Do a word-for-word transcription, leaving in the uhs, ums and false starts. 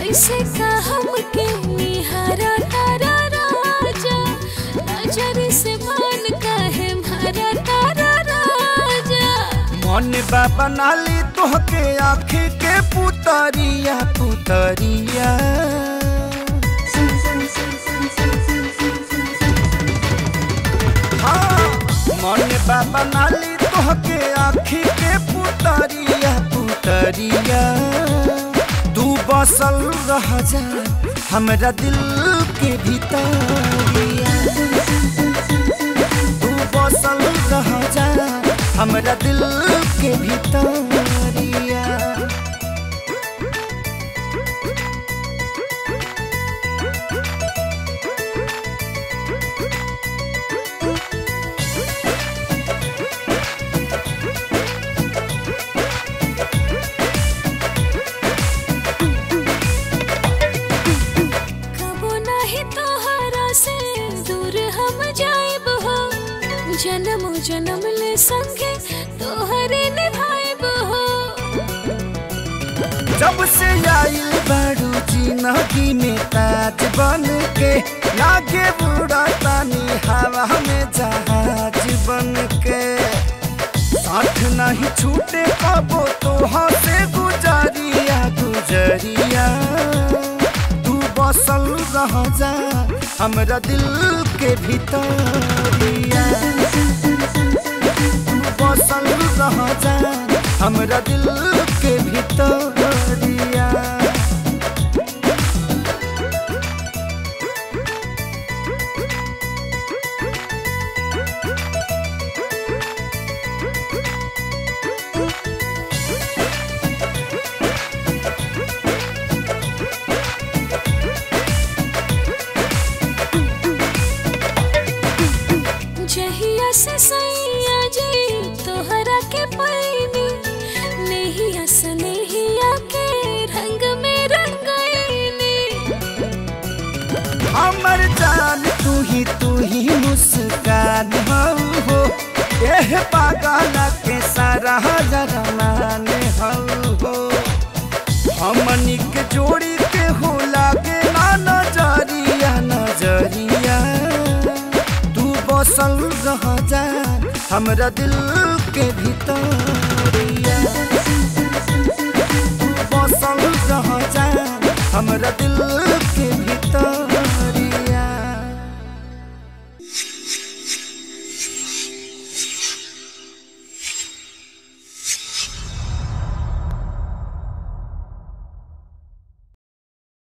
कैसे का हमके निहारा तारा राजा, नजर से मान काहे मारा तारा राजा। मन बाबा नाली तोहके आँखी के पुतरिया पुतरिया। हाँ मन बाबा नाली तोहके आँखी के पुतरिया पुतरिया। तू बसल रह जा हमरा दिल के भीतरिया, तू बसल रह जा हमरा दिल के भीतरिया। जन्म जन्म ले संगे तोहरे निभाइब हो। जब से आइल बारू जिंदगी में ताज बन के, लागे बुढ़ा तानी हवा में जहाज बन के। साथ नहीं छूटे कबो तोहा से गुजरिया गुजरिया। तू बसल रह जा हमरा दिल के भीतरिया, तू बसल रह जा हमरा दिल के भीतरिया। जहिया से सैया जी तोहरा के पैनी, नैया सनेहिया के रंग में रंगैनी। हमर जान तू ही तू ही मुस्कान हो, एह पागल के सारा जरमान हो। हमनी के जोड़ी के हो लागे ना नजरिया नजरिया। बसल रह जा हमरा दिल के भीतरिया, बसल रह जा हमरा दिल